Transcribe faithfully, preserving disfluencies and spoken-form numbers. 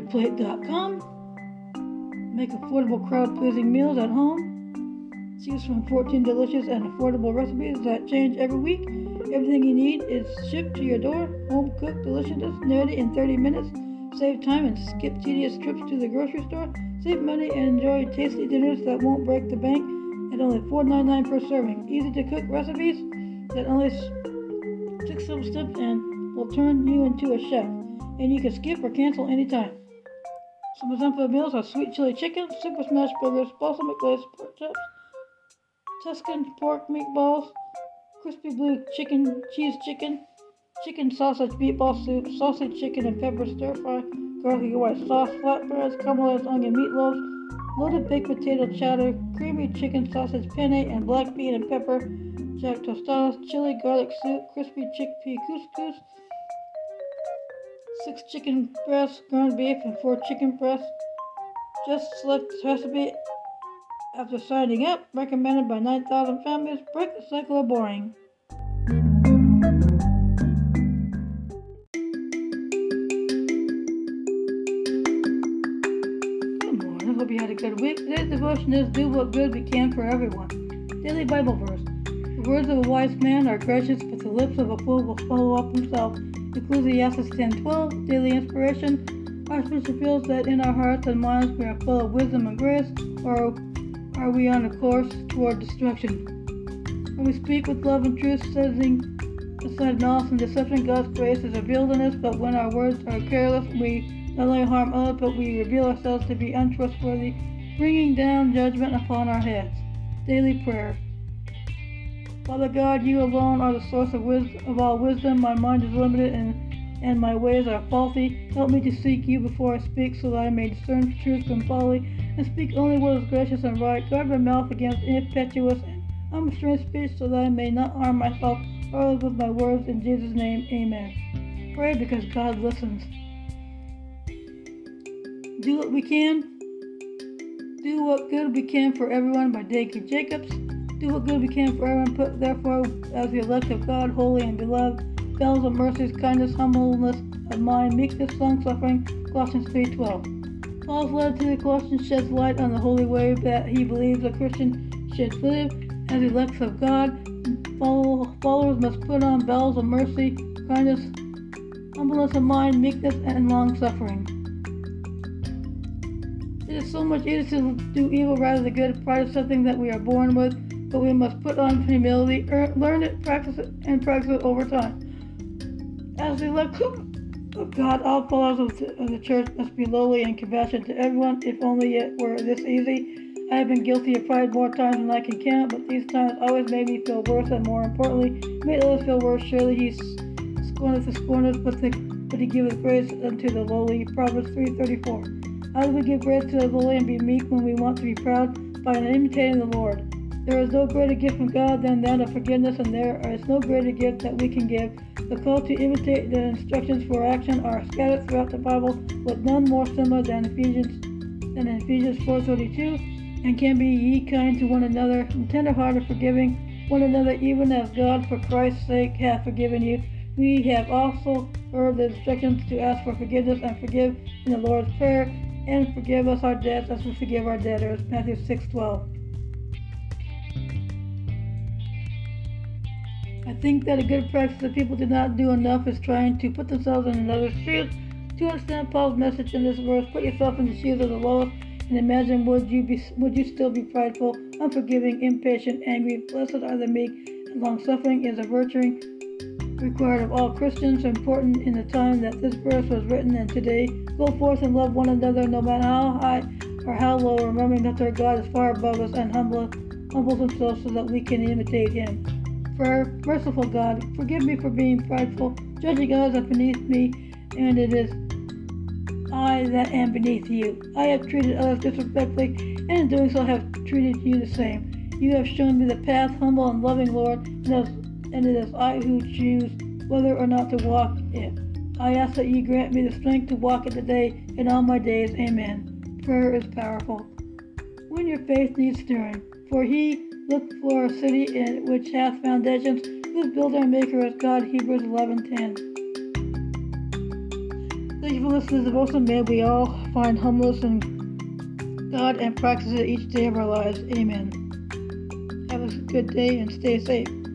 Plate dot com. Make affordable, crowd-pleasing meals at home. Choose from fourteen delicious and affordable recipes that change every week. Everything you need is shipped to your door. Home-cooked deliciousness, ready in thirty minutes. Save time and skip tedious trips to the grocery store. Save money and enjoy tasty dinners that won't break the bank at only four dollars and ninety-nine cents per serving. Easy-to-cook recipes that only six simple steps and will turn you into a chef. And you can skip or cancel anytime. Some example meals are sweet chili chicken, super smash burgers, balsamic glazed pork chops, Tuscan pork meatballs, crispy blue chicken, cheese chicken, chicken sausage meatball soup, sausage chicken and pepper stir fry, garlic white sauce, flatbreads, caramelized onion meatloaves, loaded baked potato chowder, creamy chicken sausage penne and black bean and pepper, jack tostadas, chili garlic soup, crispy chickpea couscous, six chicken breasts, ground beef, and four chicken breasts. Just select this recipe after signing up. Recommended by nine thousand families. Break the cycle of boring. Good morning. I hope you had a good week. Today's devotion is Do What Good We Can for Everyone. Daily Bible verse. The words of a wise man are gracious, but the lips of a fool will swallow up himself. Ecclesiastes ten twelve, daily inspiration. Our Archbishop feels that in our hearts and minds we are full of wisdom and grace, or are we on a course toward destruction? When we speak with love and truth, setting aside malice and deception, God's grace is revealed in us, but when our words are careless, we not only harm others, but we reveal ourselves to be untrustworthy, bringing down judgment upon our heads. Daily prayer. Father God, you alone are the source of, wisdom, of all wisdom. My mind is limited and, and my ways are faulty. Help me to seek you before I speak, so that I may discern truth from folly and speak only what is gracious and right. Guard my mouth against impetuous and unrestrained speech, so that I may not harm myself or others with my words. In Jesus' name, amen. Pray because God listens. Do what we can. Do what good we can for everyone by Dacre Jacobs. Do what good we can for everyone, put therefore as the elect of God, holy and beloved, bells of mercies, kindness, humbleness of mind, meekness, long-suffering, Colossians three twelve. Paul's letter to the Colossians sheds light on the holy way that he believes a Christian should live. As elects of God, follow, followers must put on bells of mercy, kindness, humbleness of mind, meekness, and long-suffering. It is so much easier to do evil rather than good. Pride is something that we are born with, but we must put on humility, earn, learn it, practice it, and practice it over time. As the elect of God, all followers of the, of the church must be lowly and compassionate to everyone. If only it were this easy. I have been guilty of pride more times than I can count, but these times always made me feel worse, and more importantly, made others feel worse. Surely he scorneth the scorners, but, the, but he giveth grace unto the lowly. Proverbs three thirty-four. How do we give grace to the lowly and be meek when we want to be proud? By imitating the Lord. There is no greater gift from God than that of forgiveness, and there is no greater gift that we can give. The call to imitate the instructions for action are scattered throughout the Bible, with none more similar than Ephesians than in Ephesians four thirty-two, and can be ye kind to one another, and tender-hearted, forgiving one another, even as God for Christ's sake hath forgiven you. We have also heard the instructions to ask for forgiveness and forgive in the Lord's Prayer, and forgive us our debts as we forgive our debtors. Matthew six twelve. I think that a good practice that people do not do enough is trying to put themselves in another's shoes. To understand Paul's message in this verse, put yourself in the shoes of the lowest and imagine would you be would you still be prideful, unforgiving, impatient, angry. Blessed are the meek, and long-suffering is a virtue required of all Christians. Important in the time that this verse was written and today. Go forth and love one another no matter how high or how low, remembering that our God is far above us and humble, humbles himself so that we can imitate him. Prayer. Merciful God, forgive me for being prideful, judging others as beneath me, and it is I that am beneath you. I have treated others disrespectfully, and in doing so have treated you the same. You have shown me the path, humble and loving Lord, and, as, and it is I who choose whether or not to walk it. I ask that you grant me the strength to walk it today and all my days. Amen. Prayer is powerful. When your faith needs stirring, for he looked for a city in which hath foundations, whose builder and maker is God. Hebrews eleven ten. Thank you for listening to the devotion. May we all find humbleness in God and practice it each day of our lives. Amen. Have a good day and stay safe.